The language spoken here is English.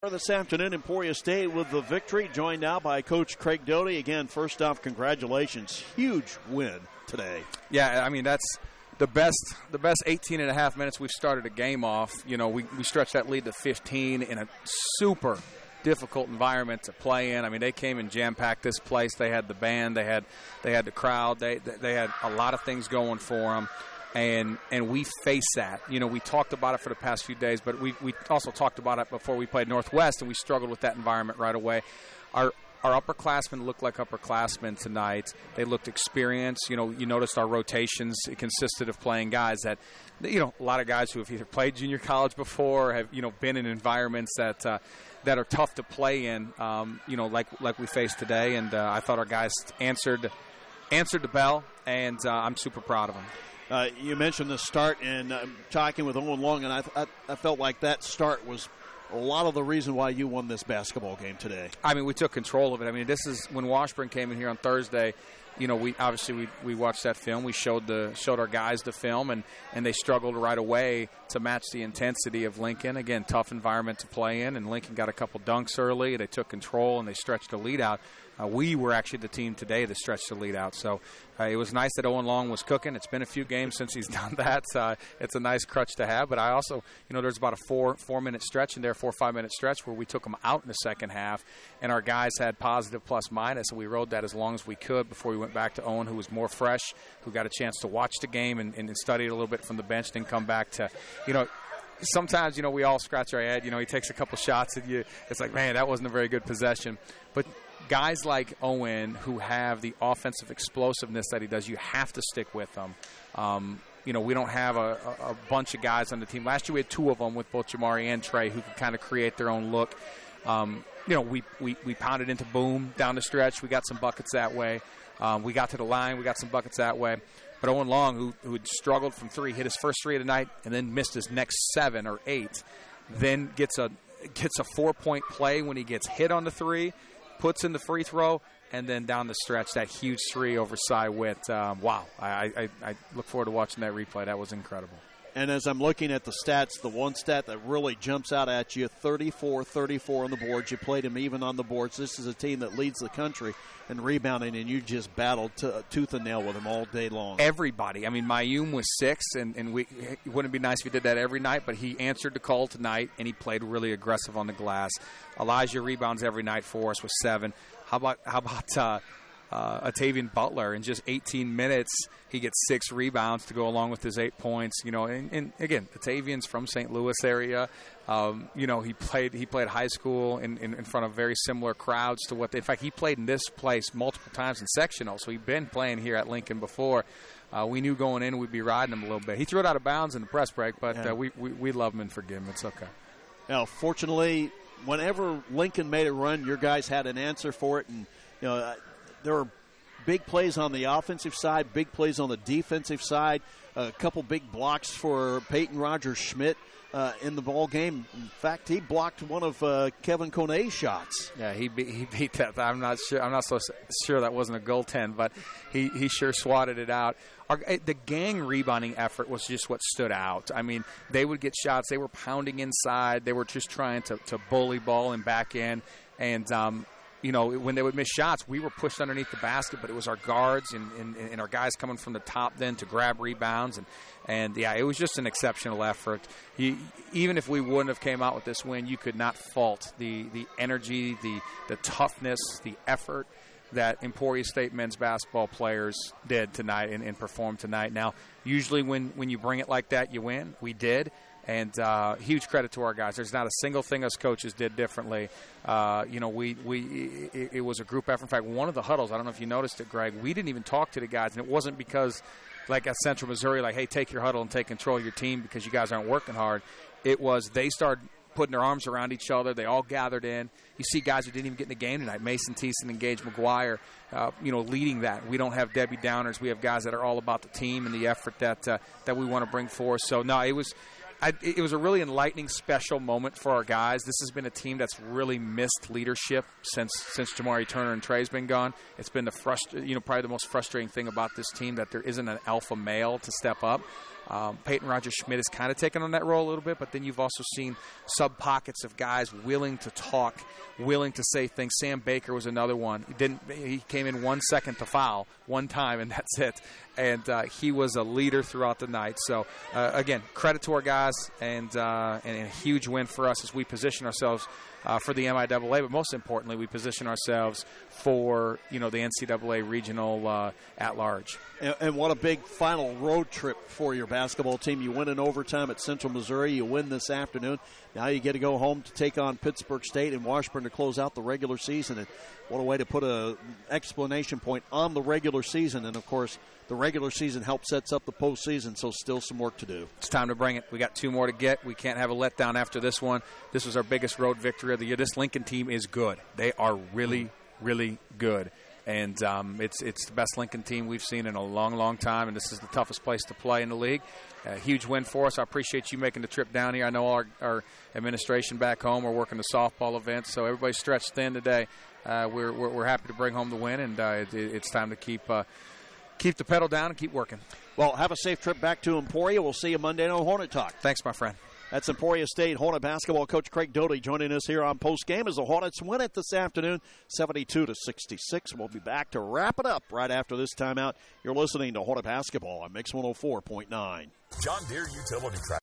This afternoon, Emporia State with the victory, joined now by Coach Craig Doty. Again, first off, congratulations. Huge win today. Yeah, I mean, that's the best 18 and a half minutes we've started a game off. You know, we stretched that lead to 15 in a super difficult environment to play in. I mean, they came and jam-packed this place. They had the band. They had the crowd. They had a lot of things going for them. And we face that. You know, we talked about it for the past few days, but we also talked about it before we played Northwest, and we struggled with that environment right away. Our upperclassmen looked like upperclassmen tonight. They looked experienced. You know, you noticed our rotations. It consisted of playing guys that, you know, a lot of guys who have either played junior college before or have, you know, been in environments that are tough to play in, you know, like we faced today. And I thought our guys answered the bell, and I'm super proud of them. You mentioned the start, and talking with Owen Long, and I felt like that start was a lot of the reason why you won this basketball game today. I mean, we took control of it. I mean, this is when Washburn came in here on Thursday. You know, we watched that film. We showed our guys the film, and they struggled right away to match the intensity of Lincoln. Again, tough environment to play in, and Lincoln got a couple dunks early. They took control, and they stretched the lead out. We were actually the team today that stretched the lead out. So it was nice that Owen Long was cooking. It's been a few games since he's done that. It's a nice crutch to have. But I also, you know, there's about a 4-minute stretch in there, 4 or 5 minute stretch where we took them out in the second half, and our guys had positive plus minus, and we rode that as long as we could before we went back to Owen, who was more fresh, who got a chance to watch the game and study it a little bit from the bench, then come back to, you know, sometimes, you know, we all scratch our head. You know, he takes a couple shots at you. It's like, man, that wasn't a very good possession. But guys like Owen who have the offensive explosiveness that he does, you have to stick with them. You know, we don't have a bunch of guys on the team. Last year we had two of them with both Jamari and Trey who could kind of create their own look. You know, we pounded into Boom down the stretch. We got some buckets that way. We got to the line. We got some buckets that way. But Owen Long, who had struggled from three, hit his first three of the night and then missed his next 7 or 8, then gets a 4-point play when he gets hit on the three, puts in the free throw, and then down the stretch, that huge three over Cy Witt. Wow. I look forward to watching that replay. That was incredible. And as I'm looking at the stats, the one stat that really jumps out at you, 34 on the boards. You played him even on the boards. This is a team that leads the country in rebounding, and you just battled tooth and nail with him all day long. Everybody. I mean, Mayum was 6, and it wouldn't be nice if he did that every night, but he answered the call tonight, and he played really aggressive on the glass. Elijah rebounds every night for us with 7. How about Atavian Butler, in just 18 minutes, he gets 6 rebounds to go along with his 8 points. You know, and again, Atavian's from St. Louis area. You know, he played high school in front of very similar crowds to what. In fact, he played in this place multiple times in sectional, so he'd been playing here at Lincoln before. We knew going in we'd be riding him a little bit. He threw it out of bounds in the press break, but yeah. We love him and forgive him. It's okay. Now, fortunately, whenever Lincoln made a run, your guys had an answer for it, and you know. There were big plays on the offensive side, big plays on the defensive side, a couple big blocks for Peyton Rogers-Schmidt in the ball game. In fact, he blocked one of Kevin Konay's shots. Yeah, he beat that. I'm not so sure that wasn't a goaltend, but he sure swatted it out. The gang rebounding effort was just what stood out. I mean, they would get shots. They were pounding inside. They were just trying to bully ball and back in. And, you know, when they would miss shots, we were pushed underneath the basket, but it was our guards and our guys coming from the top then to grab rebounds. And yeah, it was just an exceptional effort. Even if we wouldn't have came out with this win, you could not fault the energy, the toughness, the effort that Emporia State men's basketball players did tonight and performed tonight. Now, usually when you bring it like that, you win. We did. And huge credit to our guys. There's not a single thing us coaches did differently. You know, it was a group effort. In fact, one of the huddles, I don't know if you noticed it, Greg, we didn't even talk to the guys. And it wasn't because, like at Central Missouri, like, hey, take your huddle and take control of your team because you guys aren't working hard. It was they started putting their arms around each other. They all gathered in. You see guys who didn't even get in the game tonight. Mason Thiessen and Gage McGuire, you know, leading that. We don't have Debbie Downers. We have guys that are all about the team and the effort that we want to bring forth. So, no, it was a really enlightening, special moment for our guys. This has been a team that's really missed leadership since Jamari Turner and Trey's been gone. It's been probably the most frustrating thing about this team, that there isn't an alpha male to step up. Peyton Rogers-Schmidt has kind of taken on that role a little bit, but then you've also seen sub-pockets of guys willing to talk, willing to say things. Sam Baker was another one. He came in 1 second to foul one time, and that's it. And he was a leader throughout the night. So, again, credit to our guys, and a huge win for us as we position ourselves for the MIAA, but most importantly, we position ourselves for the NCAA regional at large. And what a big final road trip for your basketball team. You win in overtime at Central Missouri. You win this afternoon. Now you get to go home to take on Pittsburg State and Washburn to close out the regular season. And what a way to put an explanation point on the regular season. And, of course, the regular season helps sets up the postseason, so still some work to do. It's time to bring it. We got 2 more to get. We can't have a letdown after this one. This was our biggest road victory of the year. This Lincoln team is good. They are really, really good. And it's the best Lincoln team we've seen in a long, long time, and this is the toughest place to play in the league. A huge win for us. I appreciate you making the trip down here. I know our administration back home are working the softball events, so everybody's stretched thin today. We're happy to bring home the win, and it's time to keep the pedal down and keep working. Well, have a safe trip back to Emporia. We'll see you Monday on Hornet Talk. Thanks, my friend. That's Emporia State Hornet basketball coach Craig Doty joining us here on postgame as the Hornets win it this afternoon, 72-66. We'll be back to wrap it up right after this timeout. You're listening to Hornet basketball on Mix 104.9. John Deere Utility Tractor.